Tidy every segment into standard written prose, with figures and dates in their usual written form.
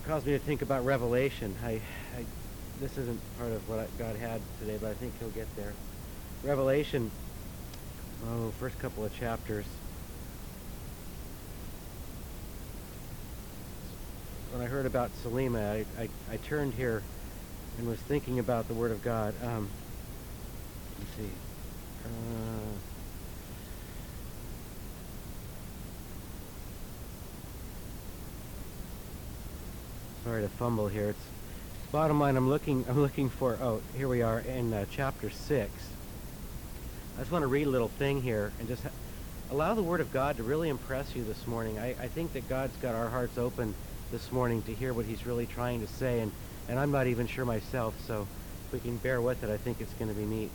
caused me to think about Revelation. This isn't part of what God had today, but I think he'll get there. Revelation, first couple of chapters. When I heard about Selima, I turned here and was thinking about the Word of God. Let's see. Sorry to fumble here. It's bottom line. I'm looking for. Oh, here we are in chapter 6. I just want to read a little thing here and just allow the Word of God to really impress you this morning. I think that God's got our hearts open this morning to hear what He's really trying to say, and I'm not even sure myself. So if we can bear with it, I think it's going to be neat.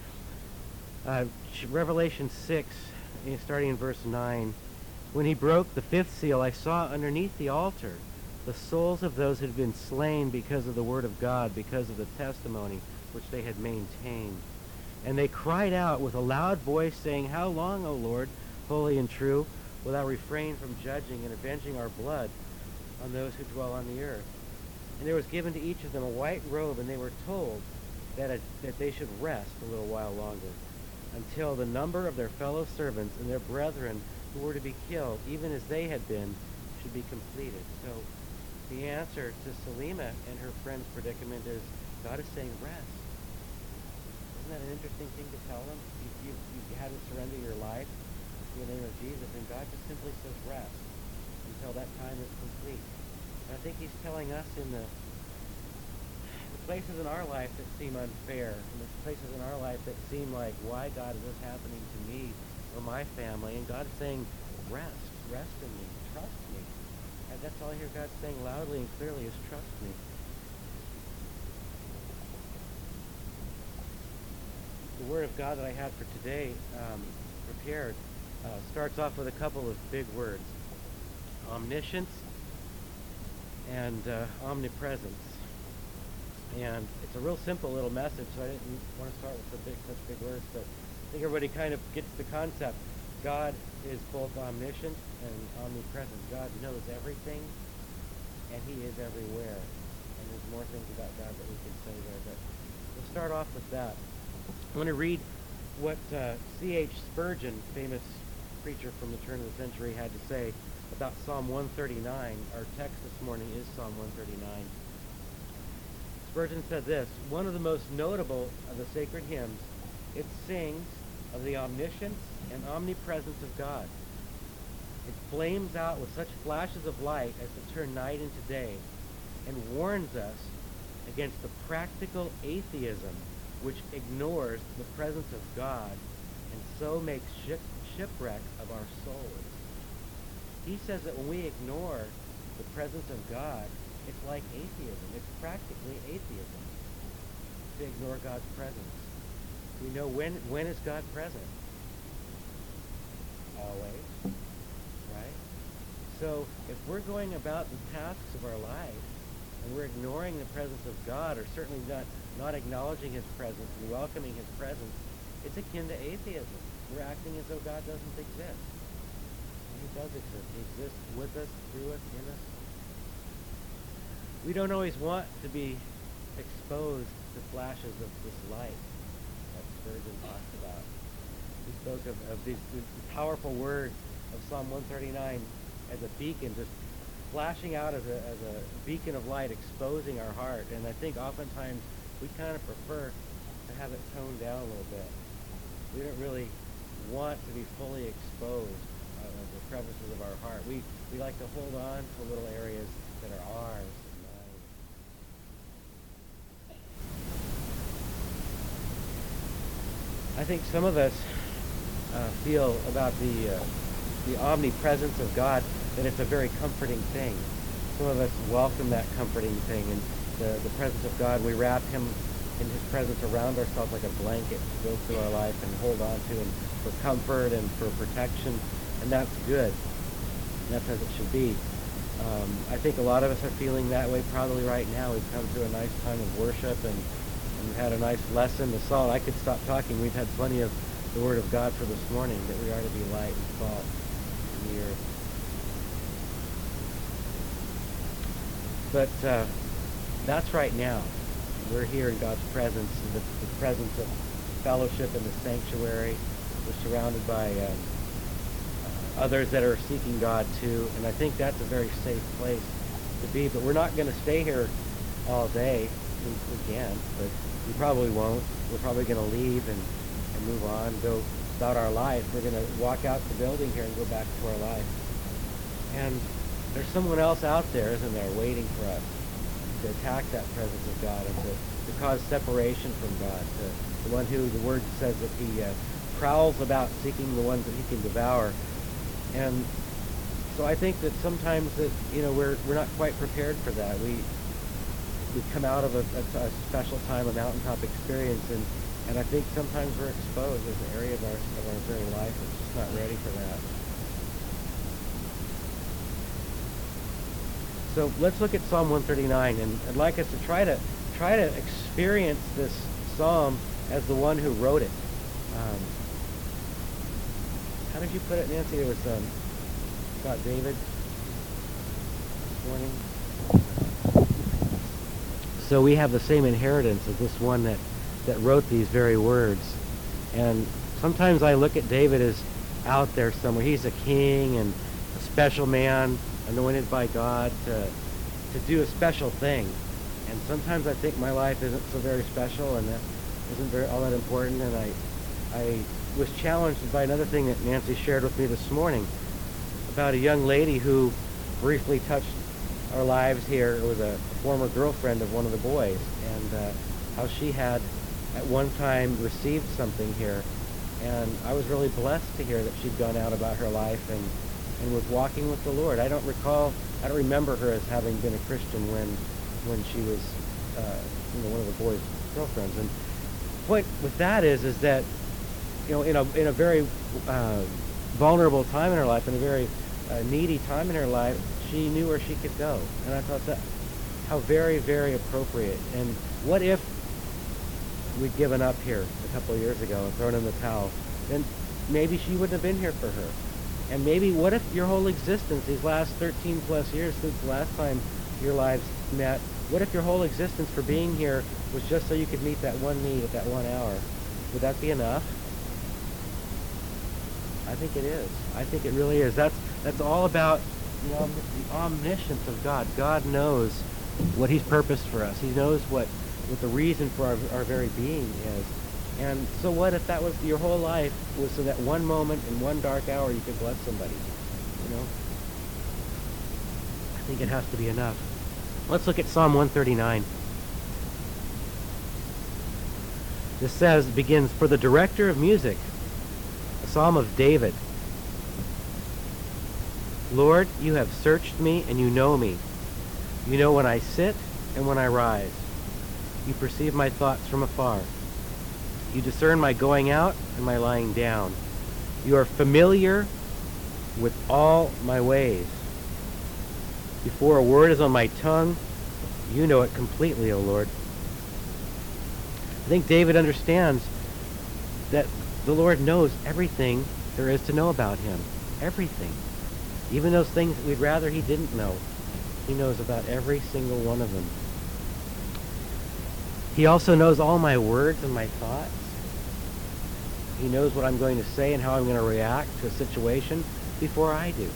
Revelation 6, starting in verse 9. When he broke the fifth seal, I saw underneath the altar the souls of those who had been slain because of the word of God, because of the testimony which they had maintained. And they cried out with a loud voice, saying, How long, O Lord, holy and true, will thou refrain from judging and avenging our blood on those who dwell on the earth? And there was given to each of them a white robe, and they were told that they should rest a little while longer, until the number of their fellow servants and their brethren who were to be killed, even as they had been, should be completed. So the answer to Selima and her friend's predicament is God is saying rest. Isn't that an interesting thing to tell them? You hadn't surrendered your life to the name of Jesus, and God just simply says rest until that time is complete. And I think he's telling us in the places in our life that seem unfair, and the places in our life that seem like, why, God, is this happening to me or my family? And God is saying, rest in me, trust me. And that's all I hear God saying loudly and clearly is trust me. The Word of God that I had for today prepared starts off with a couple of big words: omniscience and omnipresence. And it's a real simple little message, so I didn't want to start with such big words, but I think everybody kind of gets the concept. God is both omniscient and omnipresent. God knows everything, and he is everywhere. And there's more things about God that we can say there, but we'll start off with that. I want to read what C.H. Spurgeon, famous preacher from the turn of the century, had to say about Psalm 139. Our text this morning is Psalm 139. Spurgeon said this: one of the most notable of the sacred hymns, it sings of the omniscience and omnipresence of God. It flames out with such flashes of light as to turn night into day, and warns us against the practical atheism which ignores the presence of God and so makes shipwreck of our souls. He says that when we ignore the presence of God, it's like atheism. It's practically atheism to ignore God's presence. We know when is God present? Always, right? So if we're going about the tasks of our life and we're ignoring the presence of God, or certainly not acknowledging his presence and welcoming his presence, it's akin to atheism. We're acting as though God doesn't exist. And he does exist. He exists with us, through us, in us. We don't always want to be exposed to flashes of this light that Spurgeon talked about. He spoke of these powerful words of Psalm 139 as a beacon, just flashing out as a beacon of light, exposing our heart. And I think oftentimes we kind of prefer to have it toned down a little bit. We don't really want to be fully exposed of the crevices of our heart. We like to hold on to little areas that are ours. I think some of us feel about the omnipresence of God that it's a very comforting thing. Some of us welcome that comforting thing, and the presence of God, we wrap him in his presence around ourselves like a blanket to go through our life and hold on to him for comfort and for protection, and that's good. That's as it should be. I think a lot of us are feeling that way probably right now. We've come through a nice time of worship and we've had a nice lesson. The salt, I could stop talking. We've had plenty of the Word of God for this morning, that we are to be light and salt in the earth. But that's right now. We're here in God's presence, in the presence of fellowship in the sanctuary. We're surrounded by others that are seeking God too, and I think that's a very safe place to be. But we're not going to stay here all day. We can, but we probably won't. We're probably going to leave and move on, go about our life. We're going to walk out the building here and go back to our life. And there's someone else out there, isn't there, waiting for us to attack that presence of God and to cause separation from God, the one who the Word says that he prowls about seeking the ones that he can devour. And so I think that sometimes that we're not quite prepared for that. We come out of a special time, a mountaintop experience, and I think sometimes we're exposed as an area of our very life that's just not ready for that. So let's look at Psalm 139, and I'd like us to try to experience this psalm as the one who wrote it. How did you put it, Nancy? It was about David this morning. So we have the same inheritance as this one that wrote these very words. And sometimes I look at David as out there somewhere. He's a king and a special man, anointed by God to do a special thing. And sometimes I think my life isn't so very special, and that isn't all that important. And I was challenged by another thing that Nancy shared with me this morning about a young lady who briefly touched our lives here. It was a former girlfriend of one of the boys, and how she had at one time received something here. And I was really blessed to hear that she'd gone out about her life and was walking with the Lord. I don't remember her as having been a Christian when she was one of the boys' girlfriends. And the point with that is that in a very vulnerable time in her life, in a very needy time in her life, she knew where she could go. And I thought that how very, very appropriate. And what if we'd given up here a couple of years ago and thrown in the towel? Then maybe she wouldn't have been here for her. And maybe what if your whole existence, these last 13 plus years since the last time your lives met, what if your whole existence for being here was just so you could meet that one need at that 1 hour? Would that be enough? I think it is. I think it really is. That's all about the omniscience of God. God knows what he's purposed for us. He knows what the reason for our very being is. And so what if that was your whole life, was so that one moment in one dark hour you could bless somebody? I think it has to be enough. Let's look at Psalm 139. This begins, "For the director of music, a psalm of David. Lord, you have searched me and you know me. You know when I sit and when I rise. You perceive my thoughts from afar. You discern my going out and my lying down. You are familiar with all my ways. Before a word is on my tongue, you know it completely, O Lord." I think David understands that the Lord knows everything there is to know about him. Everything. Even those things that we'd rather he didn't know. He knows about every single one of them. He also knows all my words and my thoughts. He knows what I'm going to say and how I'm going to react to a situation before I do.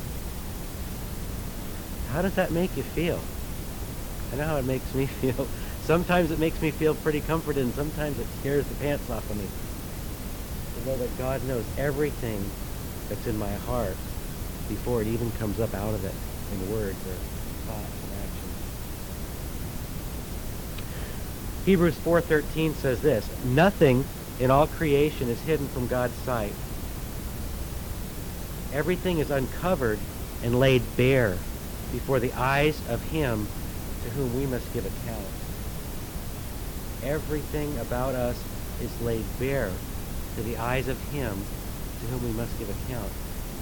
How does that make you feel? I know how it makes me feel. Sometimes it makes me feel pretty comforted, and sometimes it scares the pants off of me. To know that God knows everything that's in my heart before it even comes up out of it in words or thoughts and actions. Hebrews 4:13 says this, "Nothing in all creation is hidden from God's sight. Everything is uncovered and laid bare before the eyes of him to whom we must give account." Everything about us is laid bare to the eyes of him to whom we must give account.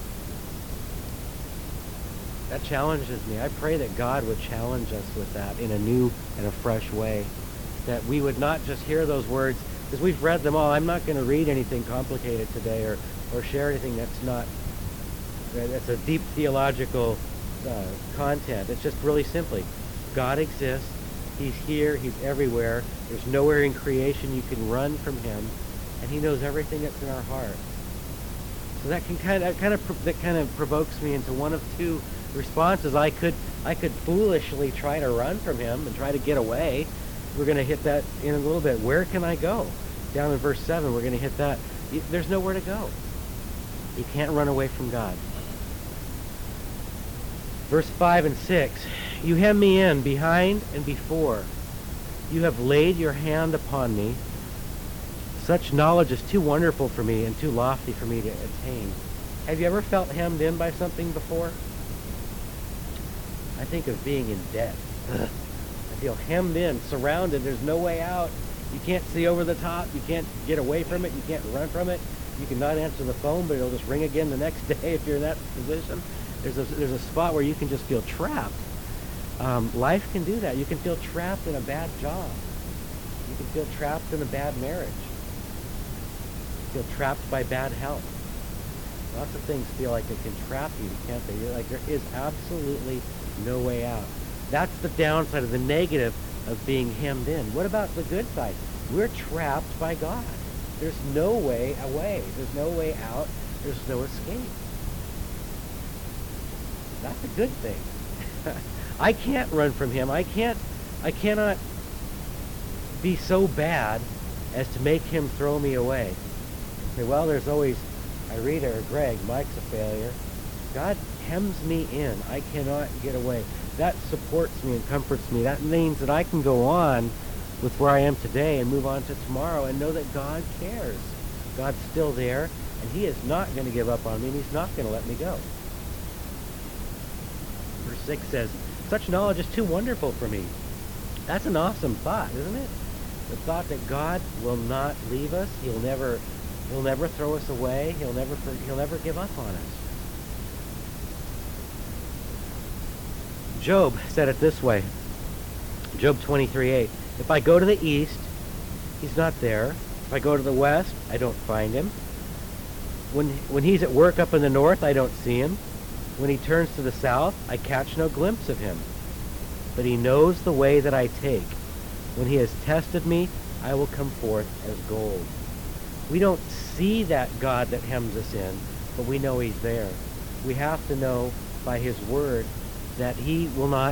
That challenges me. I pray that God would challenge us with that in a new and a fresh way. That we would not just hear those words, because we've read them all. I'm not going to read anything complicated today or share anything that's a deep theological content. It's just really simply, God exists. He's here. He's everywhere. There's nowhere in creation you can run from him, and he knows everything that's in our heart. So that kind of provokes me into one of two responses. I could foolishly try to run from him and try to get away. We're going to hit that in a little bit. Where can I go? Down in verse 7, we're going to hit that. There's nowhere to go. You can't run away from God. Verse 5 and 6, you hem me in behind and before. You have laid your hand upon me. Such knowledge is too wonderful for me and too lofty for me to attain. Have you ever felt hemmed in by something before? I think of being in debt. I feel hemmed in, surrounded. There's no way out. You can't see over the top. You can't get away from it. You can't run from it. You cannot answer the phone, but it'll just ring again the next day if you're in that position. There's a spot where you can just feel trapped. Life can do that. You can feel trapped in a bad job. You can feel trapped in a bad marriage. You feel trapped by bad health. Lots of things feel like they can trap you, can't they? You're like, there is absolutely no way out. That's the downside of the negative of being hemmed in. What about the good side? We're trapped by God. There's no way away. There's no way out. There's no escape. That's a good thing. I can't run from him. I cannot be so bad as to make him throw me away. Say, well, there's always Irita or Greg. Mike's a failure. God hems me in. I cannot get away. That supports me and comforts me. That means that I can go on with where I am today and move on to tomorrow and know that God cares. God's still there, and he is not going to give up on me, and he's not going to let me go. Verse 6 says, such knowledge is too wonderful for me. That's an awesome thought, isn't it? The thought that God will not leave us. He'll never throw us away. He'll never give up on us. Job said it this way. Job 23:8. If I go to the east, he's not there. If I go to the west, I don't find him. When he's at work up in the north, I don't see him. When he turns to the south, I catch no glimpse of him. But he knows the way that I take. When he has tested me, I will come forth as gold. We don't see that God that hems us in, but we know he's there. We have to know by his word that he will not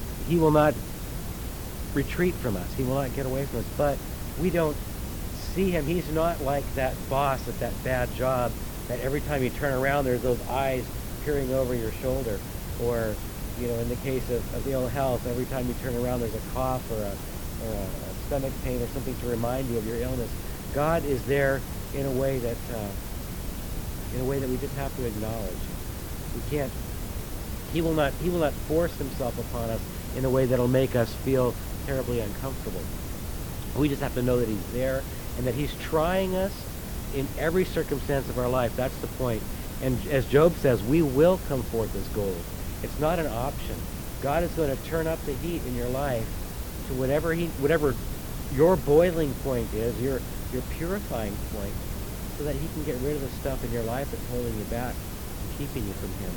retreat from us. He will not get away from us. But we don't see him. He's not like that boss at that bad job that every time you turn around, there's those eyes peering over your shoulder. Or, in the case of ill health, every time you turn around, there's a cough or a stomach pain or something to remind you of your illness. God is there in a way that we just have to acknowledge. We can't. He will not force himself upon us in a way that'll make us feel terribly uncomfortable. We just have to know that he's there and that he's trying us in every circumstance of our life. That's the point. And as Job says, we will come forth as gold. It's not an option. God is going to turn up the heat in your life to whatever your boiling point is, your purifying point, so that he can get rid of the stuff in your life that's holding you back and keeping you from him.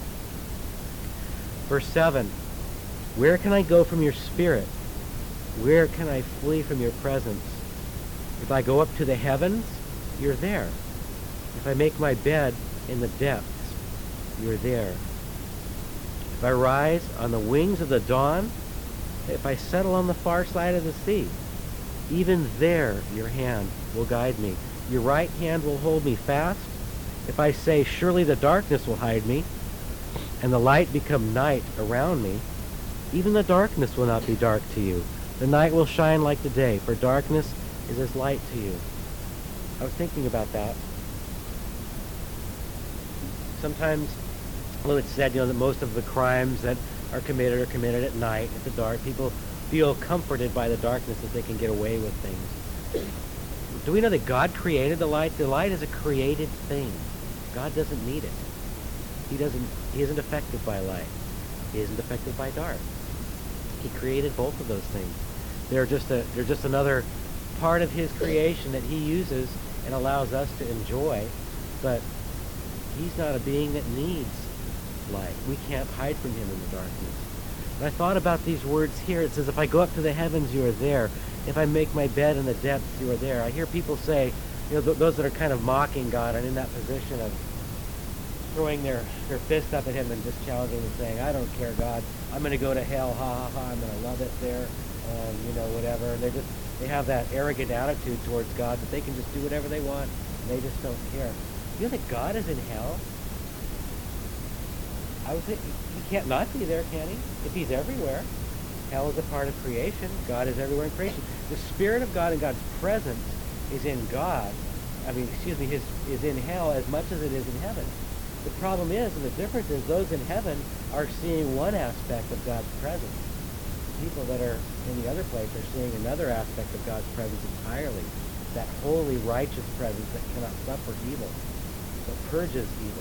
Verse 7, where can I go from your spirit? Where can I flee from your presence? If I go up to the heavens, you're there. If I make my bed in the depths, you're there. If I rise on the wings of the dawn, if I settle on the far side of the sea, even there your hand will guide me. Your right hand will hold me fast. If I say, surely the darkness will hide me, and the light become night around me, even the darkness will not be dark to you. The night will shine like the day, for darkness is as light to you. I was thinking about that. Sometimes, it's said, that most of the crimes that are committed at night, at the dark. People feel comforted by the darkness that they can get away with things. Do we know that God created the light? The light is a created thing. God doesn't need it. He isn't affected by light. He isn't affected by dark. He created both of those things. They're just another part of his creation that he uses and allows us to enjoy. But he's not a being that needs light. We can't hide from him in the darkness. And I thought about these words here. It says, if I go up to the heavens, you are there. If I make my bed in the depths, you are there. I hear people say, those that are kind of mocking God and in that position of throwing their fist up at him and just challenging and saying, I don't care, God. I'm going to go to hell. Ha, ha, ha. I'm going to love it there. And, whatever. And they have that arrogant attitude towards God that they can just do whatever they want and they just don't care. You know that God is in hell? I would think he can't not be there, can he? If he's everywhere. Hell is a part of creation. God is everywhere in creation. The Spirit of God and God's presence is in God. Is in hell as much as it is in heaven. The problem is, and the difference is, those in heaven are seeing one aspect of God's presence. People that are in the other place are seeing another aspect of God's presence entirely. That holy, righteous presence that cannot suffer evil, that purges evil.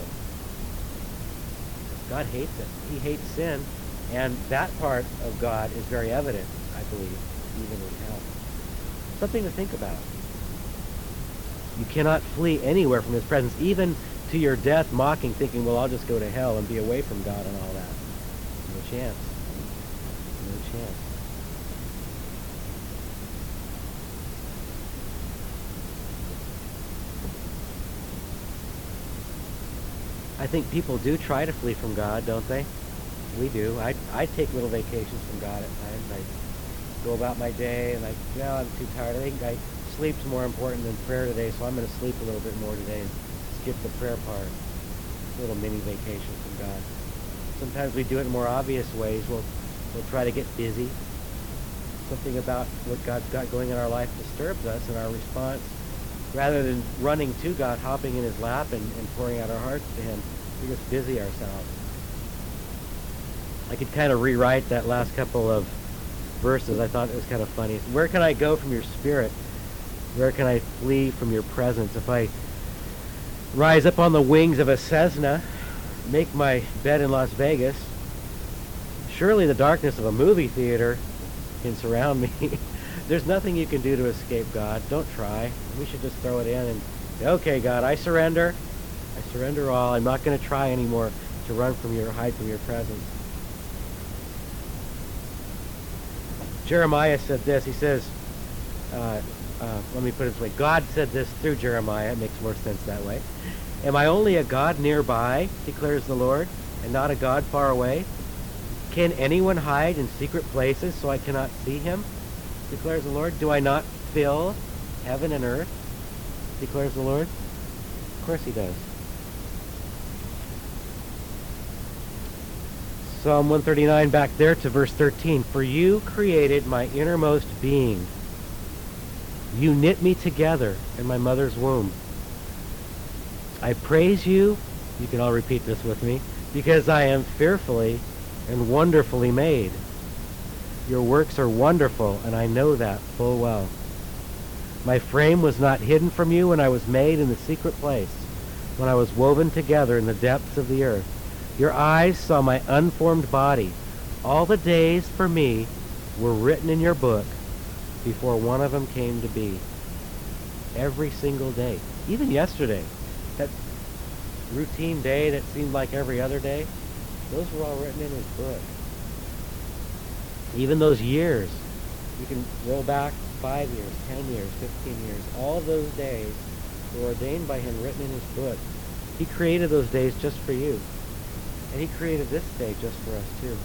God hates it. He hates sin, and that part of God is very evident, I believe, even in hell. Something to think about. You cannot flee anywhere from his presence, even to your death, mocking, thinking, well, I'll just go to hell and be away from God and all that. No chance. No chance. I think people do try to flee from God, don't they? We do. I take little vacations from God at times. I go about my day and I'm too tired. I think sleep's more important than prayer today, so I'm going to sleep a little bit more today and skip the prayer part. A little mini vacation from God. Sometimes we do it in more obvious ways. We'll try to get busy. Something about what God's got going in our life disturbs us, and our response, rather than running to God, hopping in his lap and pouring out our hearts to him, we just busy ourselves. I could kind of rewrite that last couple of verses. I thought it was kind of funny. Where can I go from your Spirit? Where can I flee from your presence? If I rise up on the wings of a Cessna, make my bed in Las Vegas, surely the darkness of a movie theater can surround me. There's nothing you can do to escape God. Don't try. We should just throw it in and say, okay, God, I surrender. I surrender all. I'm not going to try anymore to run from your, hide from your presence. Jeremiah said this. He says, let me put it this way. God said this through Jeremiah. It makes more sense that way. Am I only a God nearby, declares the Lord, and not a God far away? Can anyone hide in secret places so I cannot see him, declares the Lord? Do I not fill heaven and earth, declares the Lord? Of course he does. Psalm 139, back there to verse 13. For you created my innermost being. You knit me together in my mother's womb. I praise you, you can all repeat this with me, because I am fearfully and wonderfully made. Your works are wonderful, and I know that full well. My frame was not hidden from you when I was made in the secret place, when I was woven together in the depths of the earth. Your eyes saw my unformed body. All the days for me were written in your book before one of them came to be. Every single day. Even yesterday. That routine day that seemed like every other day. Those were all written in his book. Even those years. You can roll back 5 years, 10 years, 15 years. All those days were ordained by him, written in his book. He created those days just for you. And he created this day just for us too.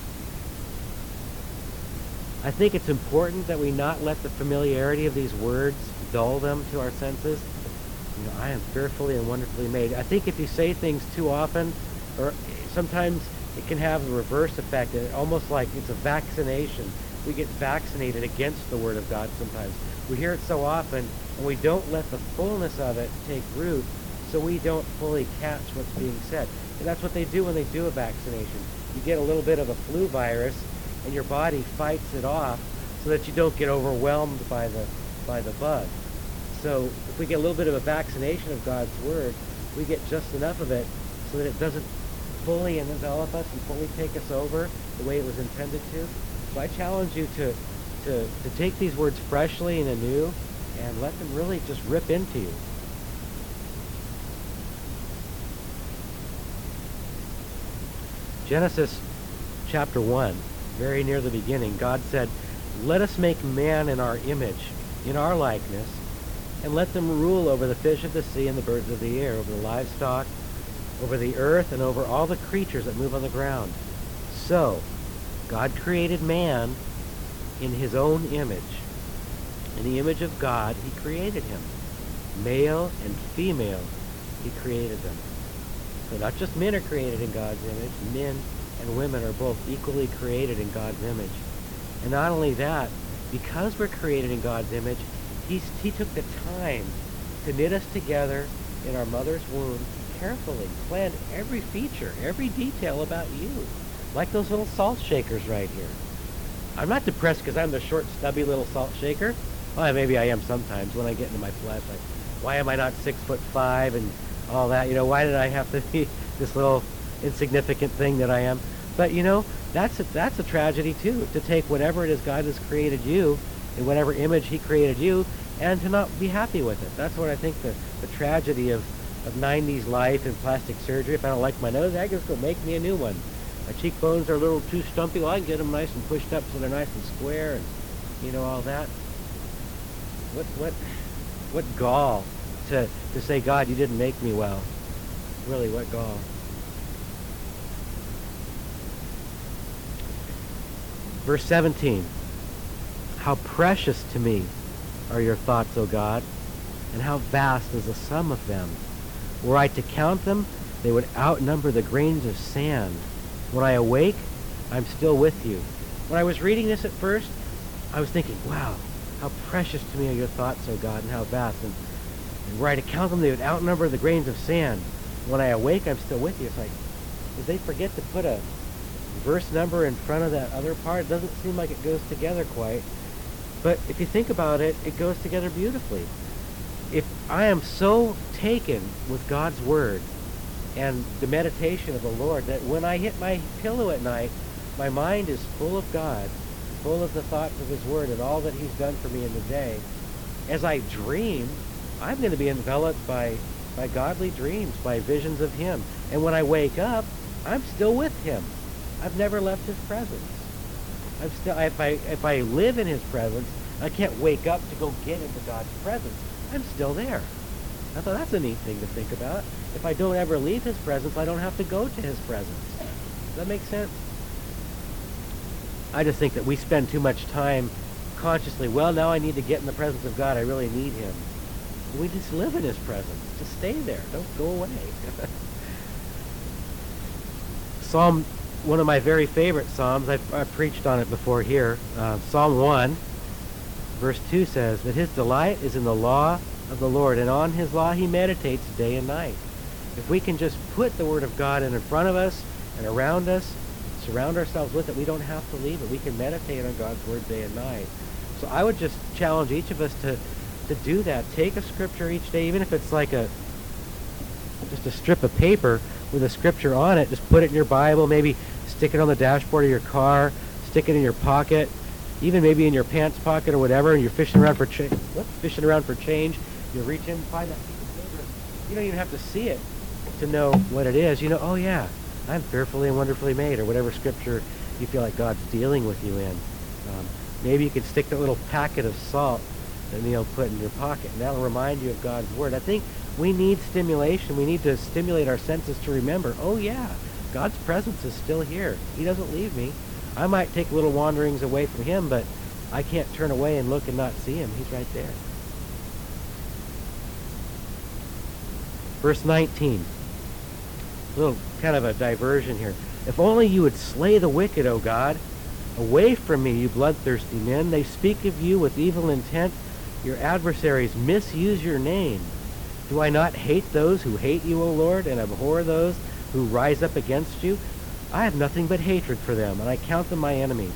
I think it's important that we not let the familiarity of these words dull them to our senses. I am fearfully and wonderfully made. I think if you say things too often, or sometimes it can have a reverse effect, almost like it's a vaccination. We get vaccinated against the Word of God sometimes. We hear it so often, and we don't let the fullness of it take root, so we don't fully catch what's being said. And that's what they do when they do a vaccination. You get a little bit of a flu virus, and your body fights it off so that you don't get overwhelmed by the bug. So if we get a little bit of a vaccination of God's Word, we get just enough of it so that it doesn't fully envelop us and fully take us over the way it was intended to. So I challenge you to take these words freshly and anew and let them really just rip into you. Genesis chapter 1 very near the beginning. God said, let us make man in our image, in our likeness, and let them rule over the fish of the sea and the birds of the air, over the livestock, over the earth, and over all the creatures that move on the ground. So, God created man in his own image. In the image of God, he created him. Male and female, he created them. So not just men are created in God's image, men and women are both equally created in God's image. And not only that, because we're created in God's image, he took the time to knit us together in our mother's womb carefully, planned every feature, every detail about you, like those little salt shakers right here. I'm not depressed because I'm the short, stubby little salt shaker. Well, maybe I am sometimes when I get into my flesh. Like, why am I not 6'5" and all that? You know, why did I have to be this little insignificant thing that I am? But you know, that's a tragedy too, to take whatever it is God has created you, in whatever image he created you, and to not be happy with it. That's what I think the tragedy of 90s life and plastic surgery. If I don't like my nose, I just go make me a new one. My cheekbones are a little too stumpy. Well, I can get them nice and pushed up so they're nice and square, and you know, all that. What gall to say, God, you didn't make me well. Really, what gall. Verse 17. How precious to me are your thoughts, O God, and how vast is the sum of them. Were I to count them, they would outnumber the grains of sand. When I awake, I'm still with you. When I was reading this at first, I was thinking, wow, how precious to me are your thoughts, O God, and how vast. And were I to count them, they would outnumber the grains of sand. When I awake, I'm still with you. It's like, did they forget to put a verse number in front of that other part? It doesn't seem like it goes together quite. But if you think about it, it goes together beautifully. If I am so taken with God's Word and the meditation of the Lord that when I hit my pillow at night, my mind is full of God, full of the thoughts of his Word and all that he's done for me in the day, as I dream, I'm going to be enveloped by godly dreams, by visions of him. And when I wake up, I'm still with him. I've never left his presence. I'm still, if I live in his presence, I can't wake up to go get into God's presence. I'm still there. I thought that's a neat thing to think about. If I don't ever leave his presence, I don't have to go to his presence. Does that make sense? I just think that we spend too much time consciously, well, now I need to get in the presence of God. I really need him. We just live in his presence. Just stay there. Don't go away. Psalm, one of my very favorite Psalms, I've preached on it before here. Psalm 1, verse 2 says that his delight is in the law of the Lord, and on his law he meditates day and night. If we can just put the Word of God in front of us and around us, surround ourselves with it, we don't have to leave it. We can meditate on God's Word day and night. So I would just challenge each of us to do that. Take a scripture each day, even if it's like just a strip of paper with a scripture on it. Just put it in your Bible, maybe stick it on the dashboard of your car, stick it in your pocket, even maybe in your pants pocket or whatever, and you're fishing around for change. You reach in and find that piece of paper. You don't even have to see it to know what it is. You know, oh yeah, I'm fearfully and wonderfully made, or whatever scripture you feel like God's dealing with you in. Maybe you can stick that little packet of salt that Neil put in your pocket, and that'll remind you of God's Word. I think we need stimulation. We need to stimulate our senses to remember, oh yeah, God's presence is still here. He doesn't leave me. I might take little wanderings away from him, but I can't turn away and look and not see him. He's right there. Verse 19. A little kind of a diversion here. If only you would slay the wicked, O God. Away from me, you bloodthirsty men. They speak of you with evil intent. Your adversaries misuse your name. Do I not hate those who hate you, O Lord, and abhor those who rise up against you? I have nothing but hatred for them, and I count them my enemies.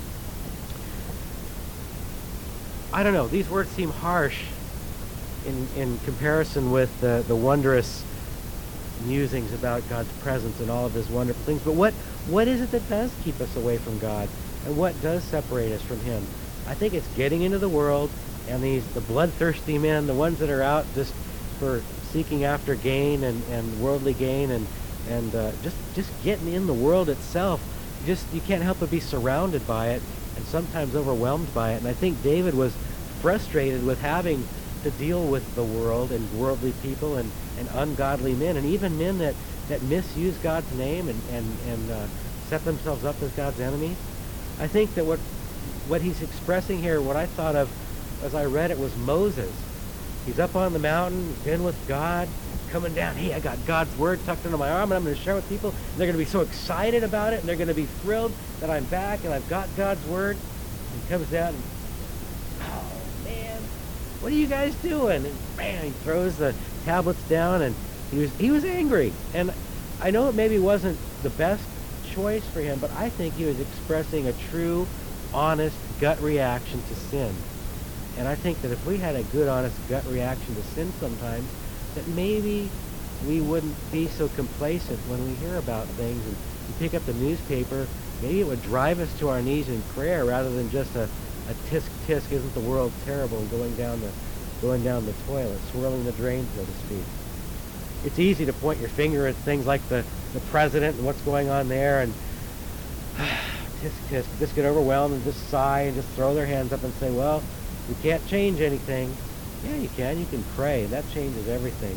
I don't know. These words seem harsh in comparison with the wondrous musings about God's presence and all of his wonderful things. But what is it that does keep us away from God? And what does separate us from him? I think it's getting into the world and the bloodthirsty men, the ones that are out just for seeking after gain and worldly gain and just getting in the world itself you can't help but be surrounded by it and sometimes overwhelmed by it. And I think David was frustrated with having to deal with the world and worldly people and ungodly men, and even men that misuse God's name and set themselves up as God's enemies. I think that what he's expressing here, what I thought of as I read it, was Moses. He's up on the mountain, he's been with God, coming down. Hey, I got God's word tucked into my arm, and I'm going to share it with people. And they're going to be so excited about it, and they're going to be thrilled that I'm back and I've got God's word. And he comes down and, oh man, what are you guys doing? And bam, he throws the tablets down, and he was angry. And I know it maybe wasn't the best choice for him, but I think he was expressing a true, honest gut reaction to sin. And I think that if we had a good, honest gut reaction to sin sometimes, that maybe we wouldn't be so complacent when we hear about things. And you pick up the newspaper, maybe it would drive us to our knees in prayer rather than just a tisk tisk, isn't the world terrible, and going down the toilet, swirling the drain, so to speak. It's easy to point your finger at things like the president and what's going on there, and tisk tisk, just get overwhelmed and just sigh and just throw their hands up and say, well, we can't change anything. Yeah, you can. You can pray. That changes everything.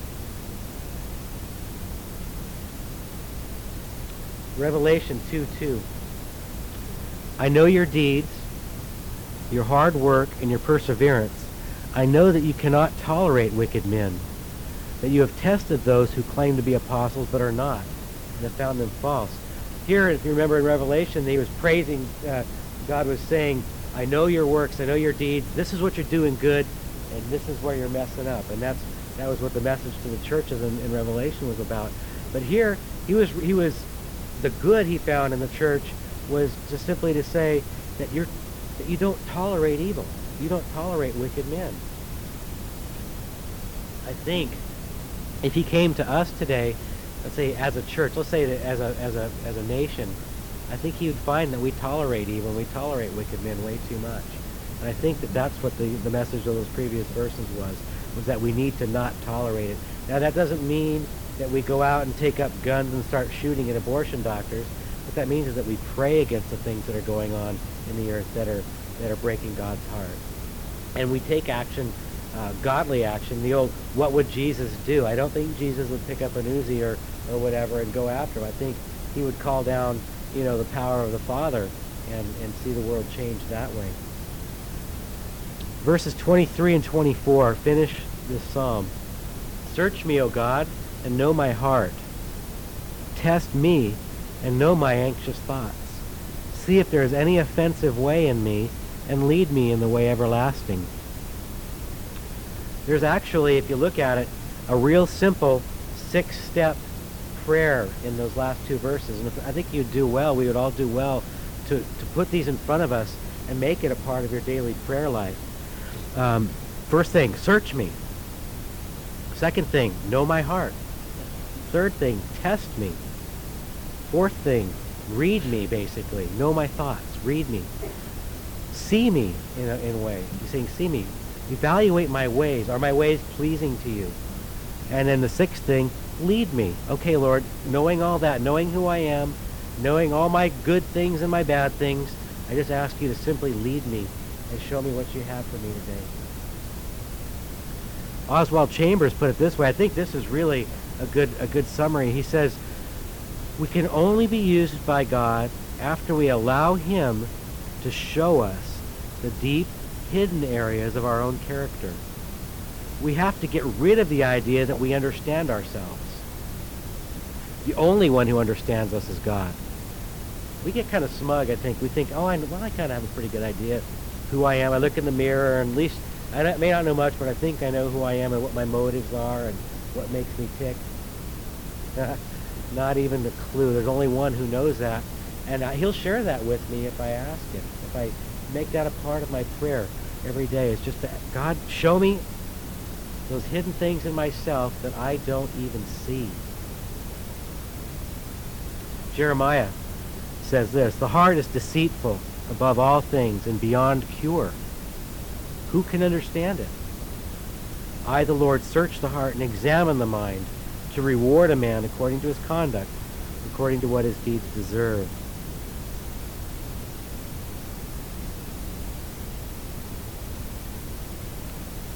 Revelation 2:2. I know your deeds, your hard work, and your perseverance. I know that you cannot tolerate wicked men, that you have tested those who claim to be apostles but are not, and have found them false. Here, if you remember in Revelation, he was praising, God was saying, I know your works, I know your deeds, this is what you're doing good, and this is where you're messing up. And that was what the message to the churches in Revelation was about. But here, he was the good he found in the church was just simply to say that you don't tolerate evil. You don't tolerate wicked men. I think if he came to us today, let's say as a church, let's say that as a nation, I think he would find that we tolerate evil and we tolerate wicked men way too much. And I think that that's what the message of those previous verses was that we need to not tolerate it. Now that doesn't mean that we go out and take up guns and start shooting at abortion doctors. What that means is that we pray against the things that are going on in the earth that are breaking God's heart. And we take action, godly action, the old, what would Jesus do? I don't think Jesus would pick up an Uzi or whatever and go after him. I think he would call down, the power of the Father and see the world change that way. Verses 23 and 24 finish this psalm. Search me, O God, and know my heart. Test me and know my anxious thoughts. See if there is any offensive way in me, and lead me in the way everlasting. There's actually, if you look at it, a real simple 6-step prayer in those last two verses. And I think you'd do well, we would all do well to put these in front of us and make it a part of your daily prayer life. First thing, search me. Second thing, know my heart. Third thing, test me. Fourth thing, read me, basically. Know my thoughts. Read me. See me in a way. He's saying, see me. Evaluate my ways. Are my ways pleasing to you? And then the sixth thing, lead me. Okay, Lord, knowing all that, knowing who I am, knowing all my good things and my bad things, I just ask you to simply lead me and show me what you have for me today. Oswald Chambers put it this way. I think this is really a good summary. He says, we can only be used by God after we allow him to show us the deep, hidden areas of our own character. We have to get rid of the idea that we understand ourselves. The only one who understands us is God. We get kind of smug, I think. We think, I kind of have a pretty good idea who I am. I look in the mirror, and at least, I may not know much, but I think I know who I am and what my motives are and what makes me tick. Not even a clue. There's only one who knows that. And he'll share that with me if I ask him. If I make that a part of my prayer every day. It's just that, God, show me those hidden things in myself that I don't even see. Jeremiah says this, the heart is deceitful above all things and beyond cure. Who can understand it? I, the Lord, search the heart and examine the mind to reward a man according to his conduct, according to what his deeds deserve.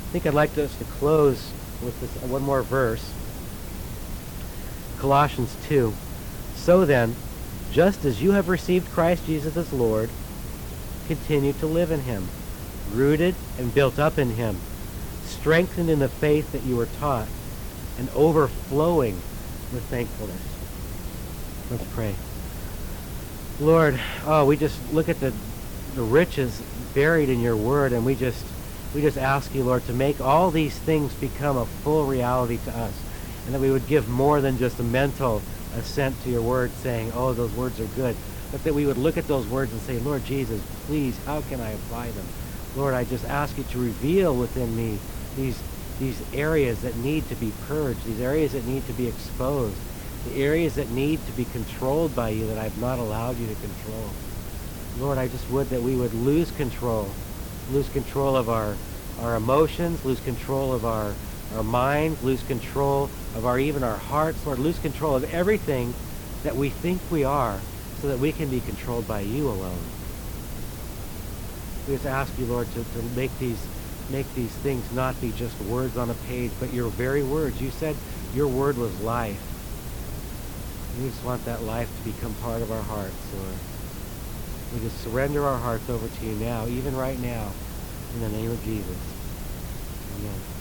I think I'd like us to close with this one more verse. Colossians 2. So then, just as you have received Christ Jesus as Lord, continue to live in him, rooted and built up in him, strengthened in the faith that you were taught, and overflowing with thankfulness. Let's pray. Lord, we just look at the riches buried in your word, and we just ask you, Lord, to make all these things become a full reality to us, and that we would give more than just a mental assent to your word, saying, oh, those words are good, but that we would look at those words and say, Lord Jesus, please, how can I apply them? Lord, I just ask you to reveal within me these areas that need to be purged, these areas that need to be exposed, the areas that need to be controlled by you that I've not allowed you to control. Lord, I just would that we would lose control of our emotions, lose control of our minds, lose control of even our hearts, Lord, lose control of everything that we think we are, so that we can be controlled by you alone. We just ask you, Lord, to make these things not be just words on a page, but your very words. You said your word was life. We just want that life to become part of our hearts, Lord. We just surrender our hearts over to you now, even right now, in the name of Jesus. Amen.